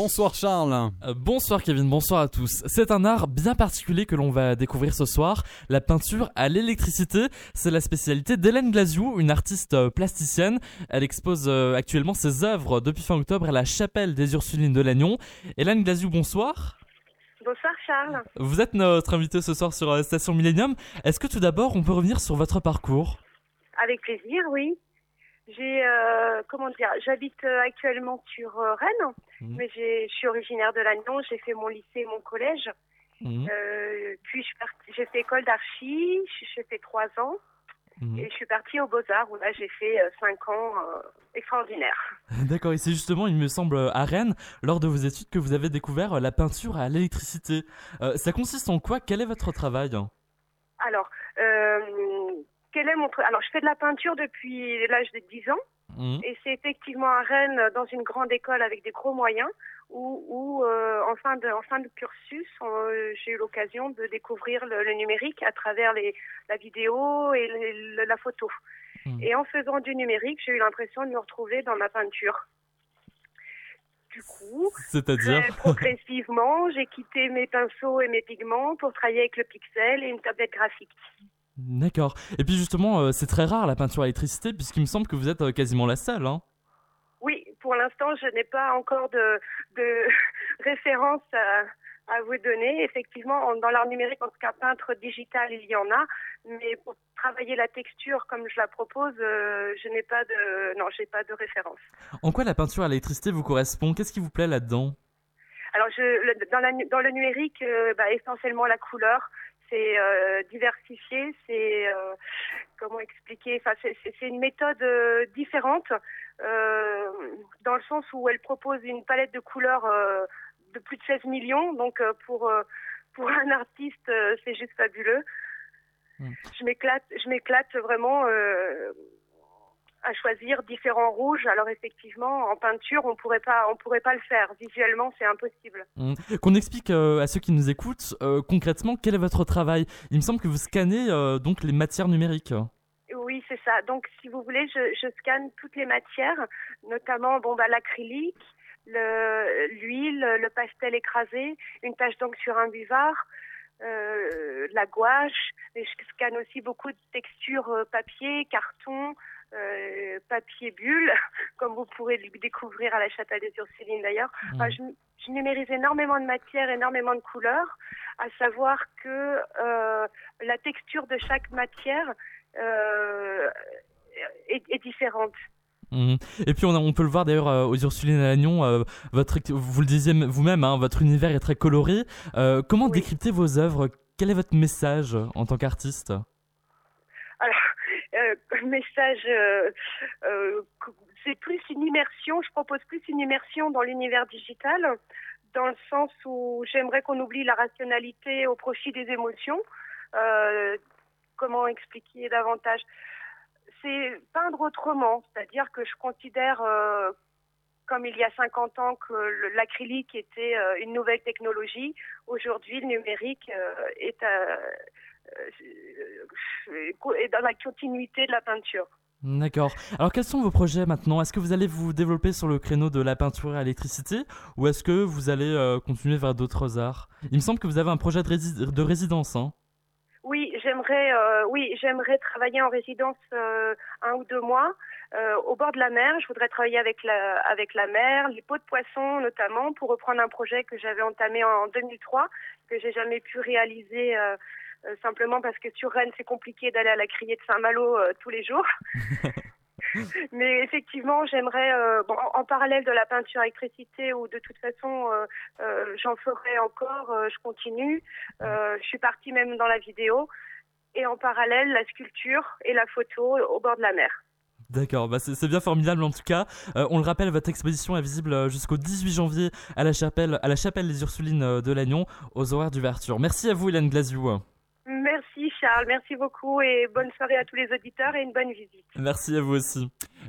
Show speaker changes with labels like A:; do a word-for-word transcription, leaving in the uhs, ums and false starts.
A: Bonsoir Charles.
B: Euh, bonsoir Kevin, bonsoir à tous. C'est un art bien particulier que l'on va découvrir ce soir, la peinture à l'électricité. C'est la spécialité d'Hélène Glaziou, une artiste euh, plasticienne. Elle expose euh, actuellement ses œuvres depuis fin octobre à la chapelle des Ursulines de Lannion. Hélène Glaziou, bonsoir.
C: Bonsoir Charles.
B: Vous êtes notre invité ce soir sur euh, Station Millennium. Est-ce que tout d'abord on peut revenir sur votre parcours ?
C: Avec plaisir, oui. J'ai, euh, comment dire, j'habite euh, actuellement sur euh, Rennes, mmh. mais j'ai, je suis originaire de Lannion, j'ai fait mon lycée et mon collège. Mmh. Euh, puis je suis partie, j'ai fait école d'archi, j'ai fait trois ans, mmh. et je suis partie aux Beaux-Arts où là j'ai fait euh, cinq ans euh, extraordinaires.
B: D'accord, et c'est justement, il me semble, à Rennes, lors de vos études, que vous avez découvert la peinture à l'électricité. Euh, ça consiste en quoi ? Quel est votre travail ?
C: Alors, euh, Quel est mon tra- Alors, je fais de la peinture depuis l'âge de dix ans. Mmh. Et c'est effectivement à Rennes, dans une grande école avec des gros moyens, où, où euh, en, fin de, en fin de cursus, euh, j'ai eu l'occasion de découvrir le, le numérique à travers les, la vidéo et les, le, la photo. Mmh. Et en faisant du numérique, j'ai eu l'impression de me retrouver dans ma peinture. Du coup,
B: C'est-à-dire
C: très progressivement, j'ai quitté mes pinceaux et mes pigments pour travailler avec le pixel et une tablette graphique.
B: D'accord. Et puis justement, euh, c'est très rare la peinture à l'électricité, puisqu'il me semble que vous êtes euh, quasiment la seule. Hein.
C: Oui, pour l'instant, je n'ai pas encore de, de référence à, à vous donner. Effectivement, dans l'art numérique, en tout cas peintre digital, il y en a. Mais pour travailler la texture comme je la propose, euh, je n'ai pas de, non, j'ai pas de référence.
B: En quoi la peinture à l'électricité vous correspond ? Qu'est-ce qui vous plaît là-dedans ?
C: Alors, je, le, dans, la, dans le numérique, euh, bah, essentiellement la couleur. C'est euh, diversifié, c'est euh, comment expliquer, enfin c'est, c'est, c'est une méthode euh, différente euh, dans le sens où elle propose une palette de couleurs euh, de plus de seize millions, donc euh, pour euh, pour un artiste euh, c'est juste fabuleux. Mmh. Je m'éclate, je m'éclate vraiment euh, à choisir différents rouges. Alors effectivement, en peinture, on pourrait pas, on pourrait pas le faire. Visuellement, c'est impossible.
B: Mmh. Qu'on explique euh, à ceux qui nous écoutent euh, concrètement quel est votre travail. Il me semble que vous scannez euh, donc les matières numériques.
C: Oui, c'est ça. Donc, si vous voulez, je, je scanne toutes les matières, notamment bon bah l'acrylique, le, l'huile, le pastel écrasé, une tache d'encre sur un buvard. Euh, la gouache, mais je scanne aussi beaucoup de textures euh, papier, carton, euh, papier bulle, comme vous pourrez le découvrir à la chapelle des Ursulines d'ailleurs. Mmh. Enfin, je, je numérise énormément de matières, énormément de couleurs, à savoir que euh, la texture de chaque matière euh, est, est différente.
B: Mmh. Et puis on, a, on peut le voir d'ailleurs euh, aux Ursulines à Lannion, euh, votre, vous le disiez vous-même, hein, votre univers est très coloré. Euh, comment oui. décrypter vos œuvres ? Quel est votre message en tant qu'artiste ?
C: Alors, euh, message, euh, euh, c'est plus une immersion, je propose plus une immersion dans l'univers digital, dans le sens où j'aimerais qu'on oublie la rationalité au profit des émotions. Euh, comment expliquer davantage ? C'est peindre autrement, c'est-à-dire que je considère, euh, comme il y a cinquante ans, que le, l'acrylique était euh, une nouvelle technologie. Aujourd'hui, le numérique euh, est, à, euh, est dans la continuité de la peinture.
B: D'accord. Alors, quels sont vos projets maintenant ? Est-ce que vous allez vous développer sur le créneau de la peinture à l'électricité ou est-ce que vous allez euh, continuer vers d'autres arts ? Il me semble que vous avez un projet de, rési- de résidence, hein ?
C: Oui, j'aimerais, euh, oui, j'aimerais travailler en résidence euh, un ou deux mois euh, au bord de la mer. Je voudrais travailler avec la, avec la mer, les pots de poisson notamment, pour reprendre un projet que j'avais entamé en deux mille trois, que j'ai jamais pu réaliser euh, euh, simplement parce que sur Rennes c'est compliqué d'aller à la criée de Saint-Malo euh, tous les jours. Mais effectivement, j'aimerais, euh, bon, en, en parallèle de la peinture à électricité, ou de toute façon, euh, euh, j'en ferai encore, euh, je continue. Euh, je suis partie même dans la vidéo. Et en parallèle, la sculpture et la photo au bord de la mer.
B: D'accord, bah c'est, c'est bien formidable en tout cas. Euh, on le rappelle, votre exposition est visible jusqu'au dix-huit janvier à la chapelle, à la chapelle des Ursulines de Lannion, aux horaires d'ouverture. Merci à vous, Hélène Glaziou.
C: Merci Charles, merci beaucoup et bonne soirée à tous les auditeurs et une bonne visite.
B: Merci à vous aussi.